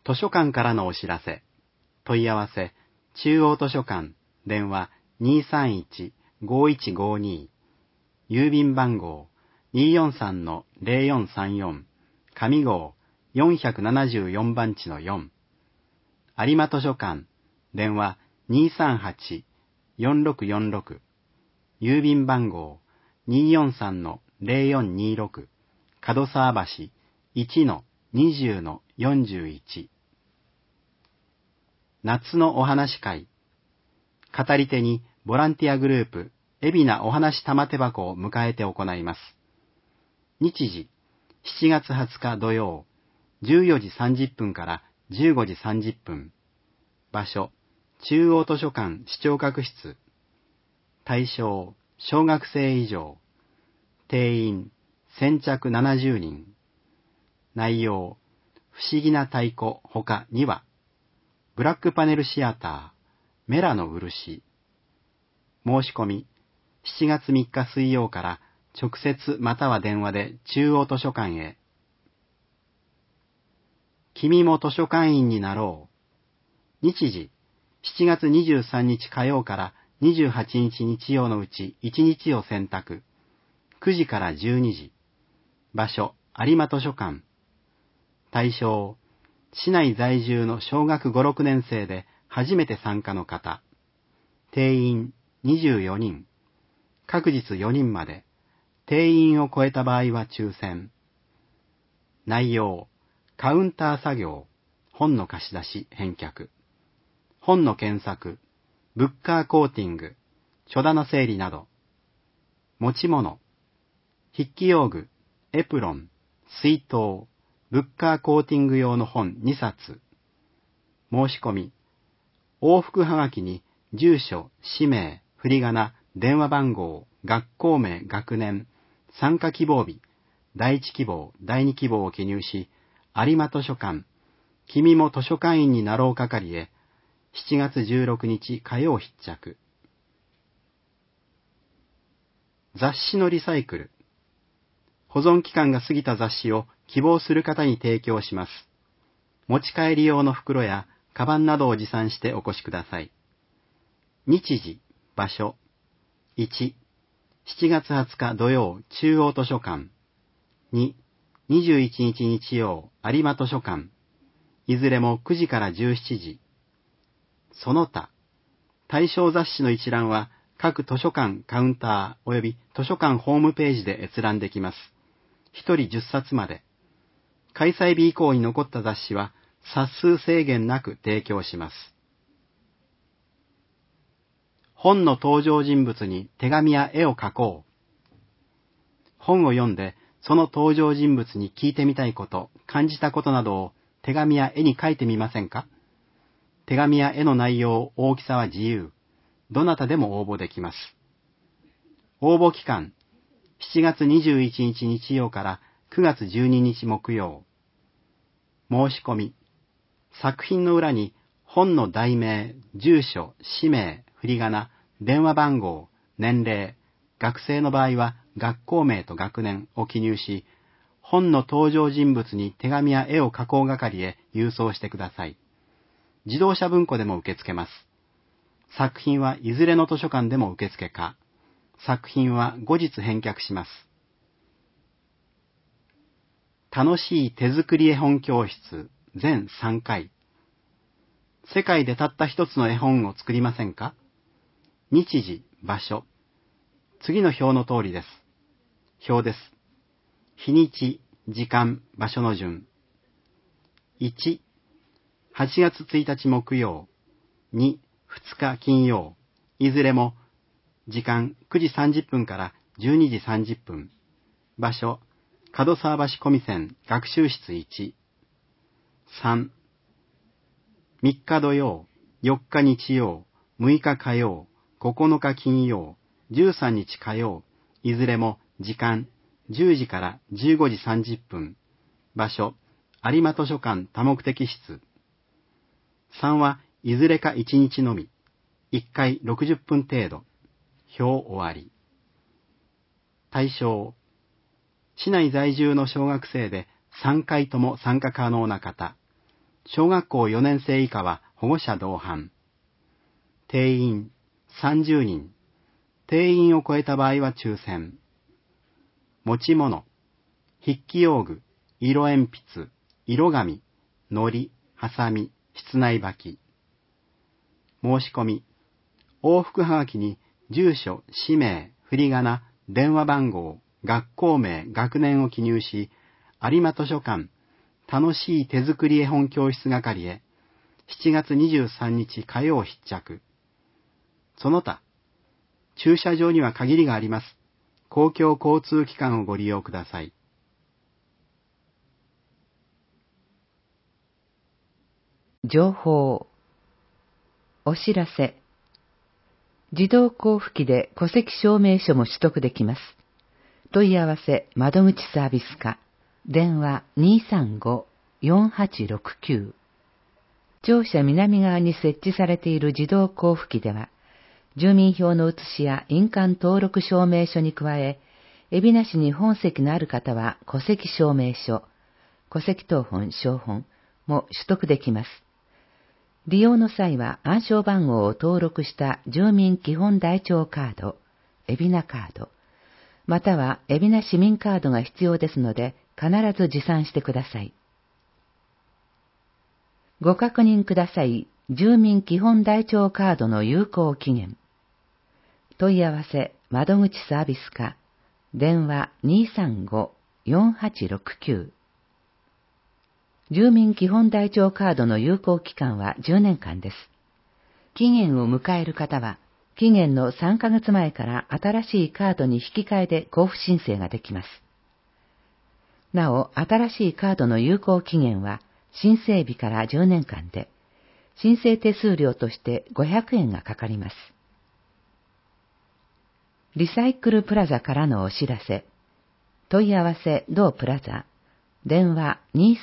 図書館からのお知らせ。問い合わせ、中央図書館、電話 231-5152。郵便番号 243-0434。上号474番地の4。有馬図書館、電話 238-4646。郵便番号 243-0426。角沢橋 1-20-41。夏のお話会。語り手にボランティアグループ、海老名お話玉手箱を迎えて行います。日時、7月20日土曜、14時30分から15時30分。場所、中央図書館視聴覚室。対象、小学生以上。定員、先着70人。内容、不思議な太鼓ほか2話。ブラックパネルシアター、メラの漆。申し込み、7月3日水曜から直接または電話で中央図書館へ。君も図書館員になろう。日時、7月23日火曜から28日日曜のうち1日を選択。9時から12時。場所、有馬図書館。対象、市内在住の小学5、6年生で初めて参加の方。定員24人。各日4人まで。定員を超えた場合は抽選。内容、カウンター作業、本の貸し出し、返却。本の検索、ブッカーコーティング、書棚整理など。持ち物、筆記用具、エプロン、水筒、ブッカーコーティング用の本2冊。申し込み、往復はがきに住所、氏名、振り仮名、電話番号、学校名、学年、参加希望日、第1希望、第2希望を記入し、有馬図書館、君も図書館員になろう係へ、7月16日火曜必着。雑誌のリサイクル。保存期間が過ぎた雑誌を希望する方に提供します。持ち帰り用の袋やカバンなどを持参してお越しください。日時、場所。1、7月20日土曜中央図書館。2、21日日曜有馬図書館。いずれも9時から17時。その他、対象雑誌の一覧は各図書館カウンター及び図書館ホームページで閲覧できます。1人10冊まで。開催日以降に残った雑誌は冊数制限なく提供します。本の登場人物に手紙や絵を描こう。本を読んでその登場人物に聞いてみたいこと、感じたことなどを手紙や絵に描いてみませんか？手紙や絵の内容、大きさは自由。どなたでも応募できます。応募期間、7月21日日曜から9月12日木曜。申し込み、作品の裏に本の題名、住所、氏名、振り仮名、電話番号、年齢、学生の場合は学校名と学年を記入し、本の登場人物に手紙や絵を描こう係へ郵送してください。自動車文庫でも受け付けます。作品はいずれの図書館でも受付可。作品は後日返却します。楽しい手作り絵本教室全3回。世界でたった一つの絵本を作りませんか？日時、場所。次の表の通りです。表です。日にち、時間、場所の順。1、8月1日木曜。2、2日金曜。いずれも時間9時30分から12時30分。場所、角沢橋小見線学習室1。3、3日土曜、4日日曜、6日火曜、9日金曜、13日火曜。いずれも時間10時から15時30分。場所、有馬図書館多目的室。3はいずれか1日のみ。1回60分程度。表終わり。対象、市内在住の小学生で3回とも参加可能な方。 小学校4年生以下は保護者同伴。定員30人。定員を超えた場合は抽選。持ち物、筆記用具、色鉛筆、色紙、糊、ハサミ、室内履き。申し込み、往復はがきに住所、氏名、振り仮名、電話番号、学校名、学年を記入し、有馬図書館、楽しい手作り絵本教室係へ、7月23日火曜必着。その他、駐車場には限りがあります。公共交通機関をご利用ください。 情報。お知らせ。自動交付機で戸籍証明書も取得できます。問い合わせ窓口サービス課。電話 235-4869。庁舎南側に設置されている自動交付機では、住民票の写しや印鑑登録証明書に加え、海老名市に本籍のある方は戸籍証明書、戸籍謄本、証本も取得できます。利用の際は暗証番号を登録した住民基本台帳カード、海老名カード、または海老名市民カードが必要ですので、必ず持参してください。ご確認ください。住民基本台帳カードの有効期限。問い合わせ窓口サービス課。電話 235-4869。住民基本台帳カードの有効期間は10年間です。期限を迎える方は、期限の3ヶ月前から新しいカードに引き換えで交付申請ができます。なお、新しいカードの有効期限は、申請日から10年間で、申請手数料として500円がかかります。リサイクルプラザからのお知らせ。問い合わせ同プラザ。電話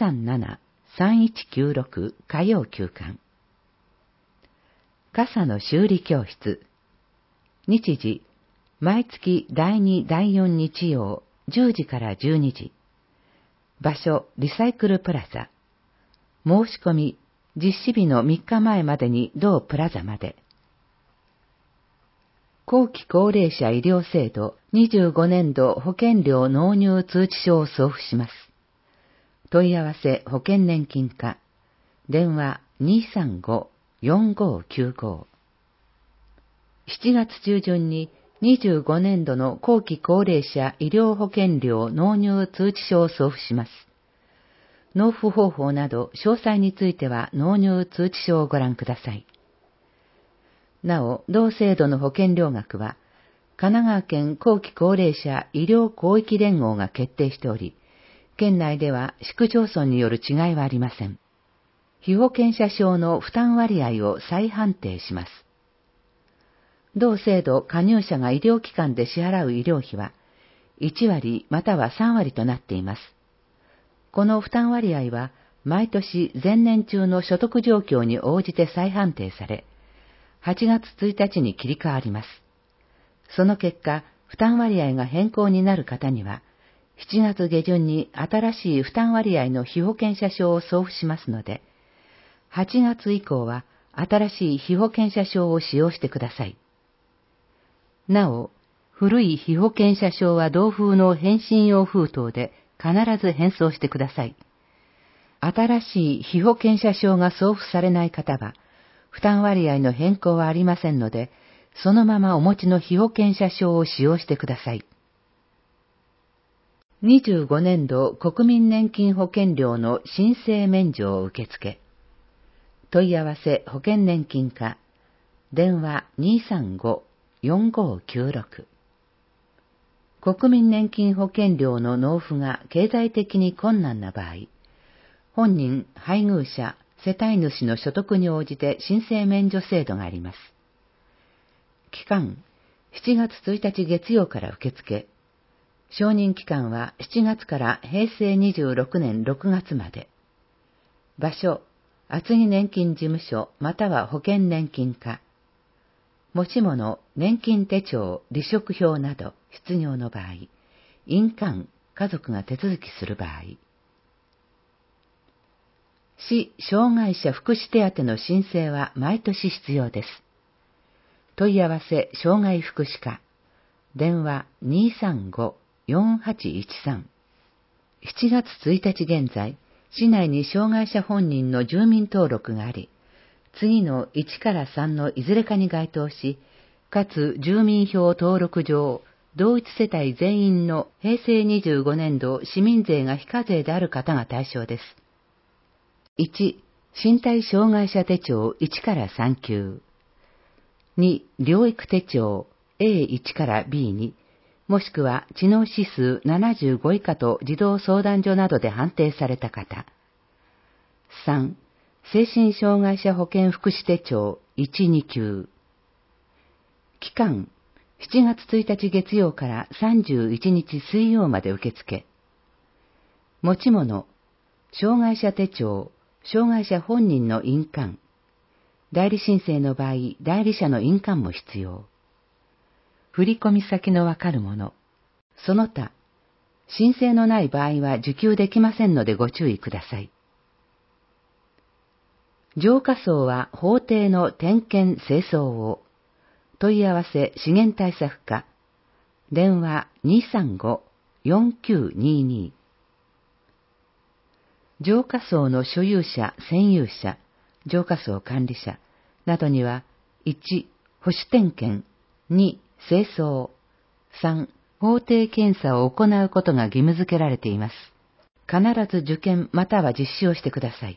237-3196 火曜休館。傘の修理教室。日時、毎月第2、第4日曜10時から12時。場所、リサイクルプラザ。申し込み、実施日の3日前までに同プラザまで。後期高齢者医療制度25年度保険料納入通知書を送付します。問い合わせ保険年金課。電話 235-4595。7月中旬に25年度の後期高齢者医療保険料納入通知書を送付します。納付方法など詳細については納入通知書をご覧ください。なお、同制度の保険料額は、神奈川県後期高齢者医療広域連合が決定しており、県内では市区町村による違いはありません。被保険者証の負担割合を再判定します。同制度加入者が医療機関で支払う医療費は、1割または3割となっています。この負担割合は、毎年前年中の所得状況に応じて再判定され、8月1日に切り替わります。その結果、負担割合が変更になる方には、7月下旬に新しい負担割合の被保険者証を送付しますので、8月以降は新しい被保険者証を使用してください。なお、古い被保険者証は同封の返信用封筒で必ず返送してください。新しい被保険者証が送付されない方は、負担割合の変更はありませんので、そのままお持ちの被保険者証を使用してください。25年度国民年金保険料の申請免除を受付。問い合わせ保険年金課。電話 235-4596。国民年金保険料の納付が経済的に困難な場合、本人、配偶者、世帯主の所得に応じて申請免除制度があります。期間、7月1日月曜から受付。承認期間は7月から平成26年6月まで。場所、厚木年金事務所または保険年金課。持ち物、年金手帳、離職票など必要の場合、印鑑、家族が手続きする場合。 市障害者福祉手当の申請は毎年必要です。問い合わせ障害福祉課。電話 235-4813。7月1日現在、市内に障害者本人の住民登録があり、次の1から3のいずれかに該当し、かつ住民票登録上、同一世帯全員の平成25年度市民税が非課税である方が対象です。1、身体障害者手帳1から3級。2、療育手帳 A1 から B2、もしくは知能指数75以下と児童相談所などで判定された方。3、精神障害者保健福祉手帳1、2級。期間、7月1日月曜から31日水曜まで受付。持ち物、障害者手帳、障害者本人の印鑑。代理申請の場合、代理者の印鑑も必要。振込先のわかるもの。その他、申請のない場合は受給できませんのでご注意ください。浄化槽は法定の点検清掃を。問い合わせ資源対策課。電話 235-4922。浄化槽の所有者、占有者、浄化槽管理者などには、1、保守点検、2、清掃、3、法定検査を行うことが義務付けられています。必ず受験または実施をしてください。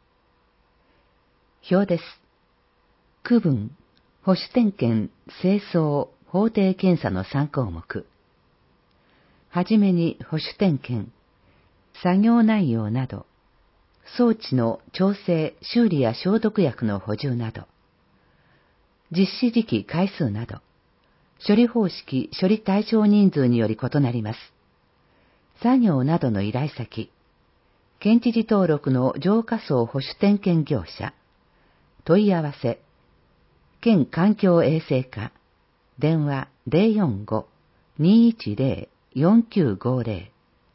表です。区分、保守点検、清掃、法定検査の3項目。はじめに保守点検、作業内容など、装置の調整、修理や消毒薬の補充など、実施時期、回数など、処理方式、処理対象人数により異なります。作業などの依頼先、県知事登録の浄化槽保守点検業者、問い合わせ、県環境衛生課、電話 045-210-4950。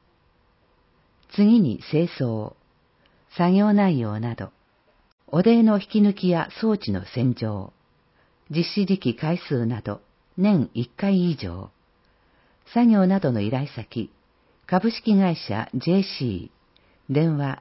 次に清掃、作業内容など、汚泥の引き抜きや装置の洗浄、実施時期回数など、年1回以上、作業などの依頼先、株式会社 JC、電話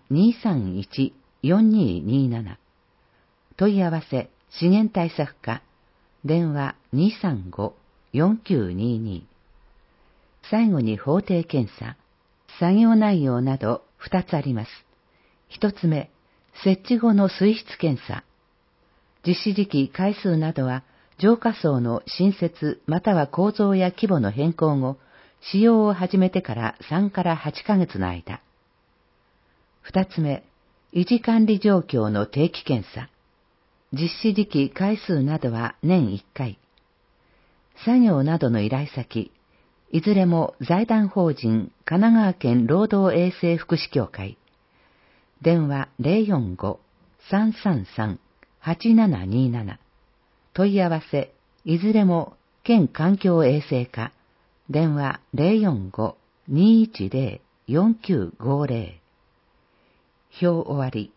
231-4227。問い合わせ、資源対策課、電話 235-4922。最後に法定検査、作業内容など2つあります。1つ目、設置後の水質検査。実施時期、回数などは、浄化槽の新設または構造や規模の変更後、使用を始めてから3から8ヶ月の間。2つ目、維持管理状況の定期検査。実施時期、回数などは年1回。作業などの依頼先、いずれも財団法人神奈川県労働衛生福祉協会。電話 045-333-8727。問い合わせ、いずれも県環境衛生課。電話 045-210-4950。表終わり。